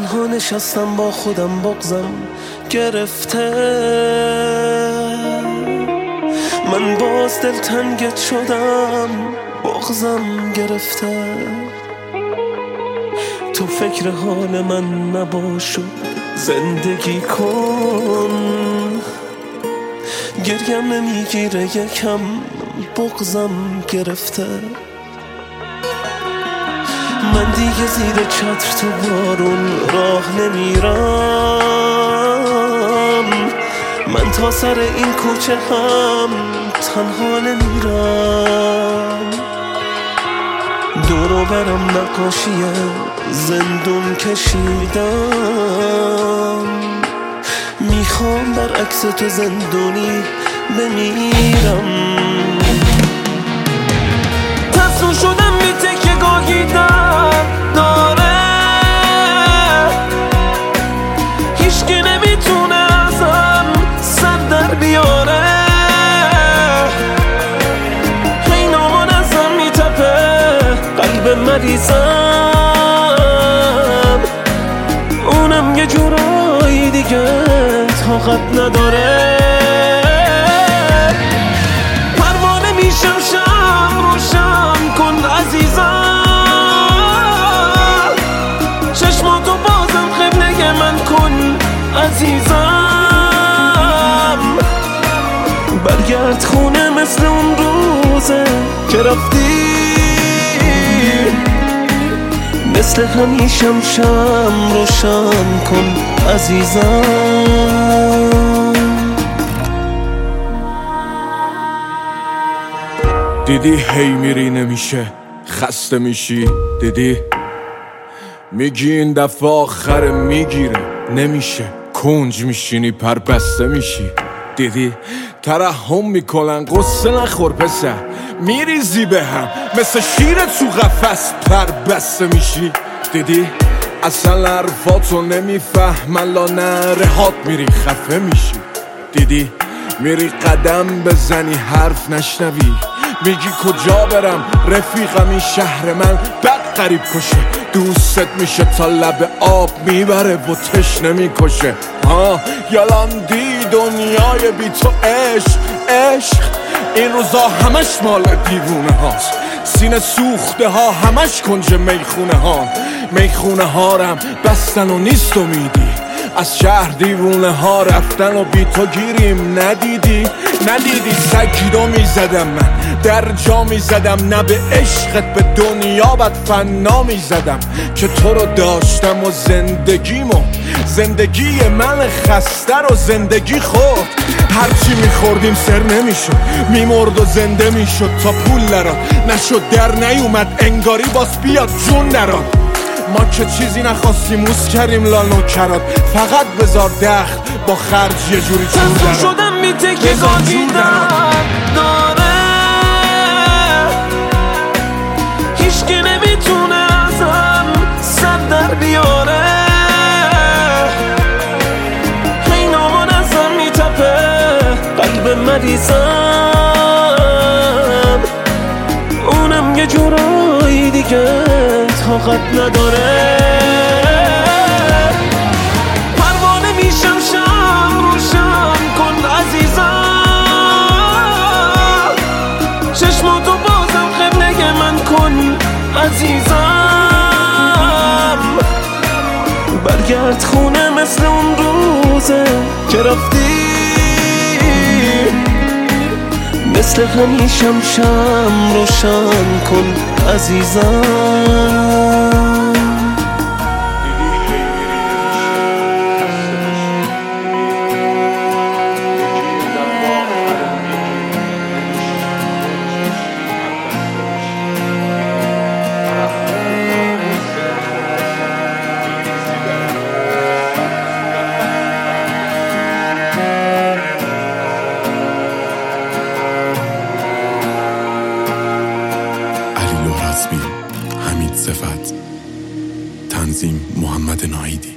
تنها نشستم با خودم بغضم گرفته، من باز دلتنگت شدم بغضم گرفته. تو فکر حال من نباش و زندگی کن، گریم نمیگیره یکم بغضم گرفته. من دیگه زیر چتر تو بارون راه نمیرم، من تا سر این کوچه هم تنها نمیرم. دورو برم نقاشی زندون کشیدم، میخوام برعکس تو زندونی بمیرم. تسلیم شدم بی تکیه گاهی در داره، هیچکی نمیتونه ازم سر در بیاره. این آمان ازم میتپه قلب مریضم، اونم یه جورایی دیگه طاقت نداره. پروانه میشم شم روشن کن عزیزم، چشماتو بازم قبله من کن عزیزم. برگرد خونه مثل اون روزه که رفتی، مثل همیشم شم روشن کن عزیزم. دیدی هی میری نمیشه خسته میشی، دیدی میگی این دفعه آخر میگیره نمیشه، کنج میشینی پر بسته میشی. دیدی ترحم میکنن قصه نخور پسر، میریزی به هم مثل شیر تو قفس پر بسته میشی. دیدی اصلا حرفاتو نمیفهمن لا نرهات میری خفه میشی. دیدی میری قدم بزنی حرف نشنوی، میگی کجا برم رفیقم این شهر من بد قریب کشه، دوست میشه تا لب آب میبره و تشنه میکشه. یالاندی دنیای بی تو عشق عشق، این روزا همش مال دیوونه هاست، سینه سوخته ها همش کنج میخونه ها. میخونه ها رم بستن و نیست امیدی، از شهر دیوونه ها رفتن و بی تو گیریم. ندیدی سگیدو میزدم من در جا میزدم، نه به عشقت به دنیا بد فنا میزدم که تو رو داشتم و زندگی من خسته رو زندگی خورد. هرچی میخوردیم سر نمیشد، میمرد و زنده میشد تا پول نراد نشد در نیومد انگاری باز بیاد جون نراد. ما که چیزی نخواستیم موس کردیم لالو کرد، فقط بذار دخل با خرج یه جوری چون دراد. تسلیم شدم بی تکیه گاهی در داره، هیچکی نمیتونه ازم سر در بیاره. این آمان ازم میتپه قلب مریضم، اونم یه جورایی دیگه طاقت نداره. پروانه میشم شم روشن کن عزیزم، چشماتو بازم قبله من کن عزیزم. برگرد خونه مثل اون روزه که رفتی، مثل همیشم شم روشن کن عزیزم. حمید صفت، تنظیم محمد ناهیدی.